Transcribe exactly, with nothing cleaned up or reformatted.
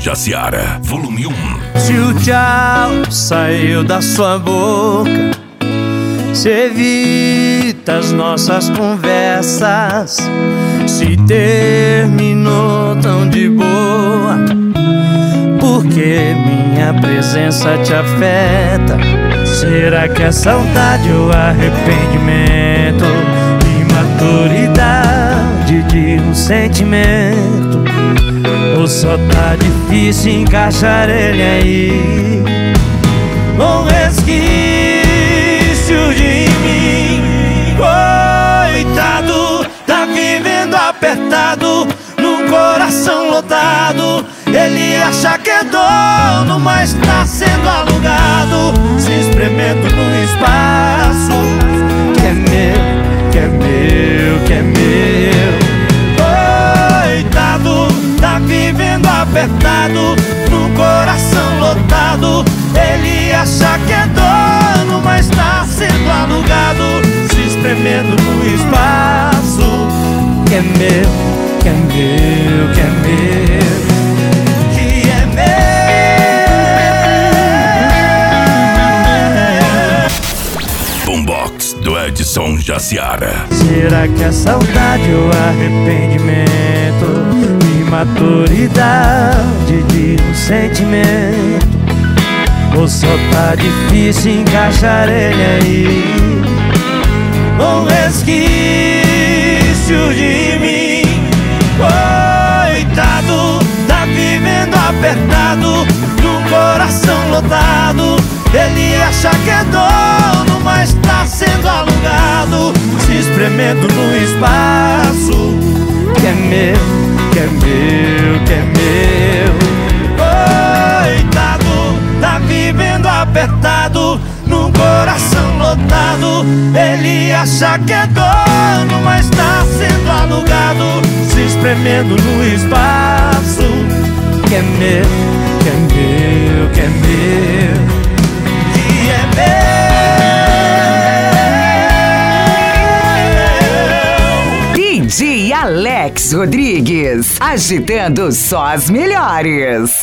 Jaciara, volume um. Se o tchau saiu da sua boca, se evita as nossas conversas. Se terminou tão de boa, porque minha presença te afeta. Será que é saudade ou arrependimento? Imaturidade de um sentimento? Ou só tá difícil encaixar ele aí? Um resquício de mim. Coitado, tá vivendo apertado, num coração lotado. Ele acha que é dono, mas tá sendo alugado. Se espremendo no espaço que é meu, que é meu, que é meu. Coitado, tá vivendo apertado, num coração lotado. Ele acha que é dono, mas tá sendo alugado. Se espremendo no espaço que é meu, que é meu, que é meu. Boombox do Edson Jaciara. Será que é saudade ou arrependimento? Imaturidade de um sentimento? Ou só tá difícil encaixar ele aí? Um resquício de mim. Coitado, tá vivendo apertado, num coração lotado. Ele acha que é dono, mas tá sendo alugado. Se espremendo no espaço que é meu, que é meu, que é meu. Coitado, tá vivendo apertado, num coração lotado. Ele acha que é dono, mas tá sendo alugado. Se espremendo no espaço que é meu, que é meu, que é meu. D J Alex Rodrigues, agitando só as melhores.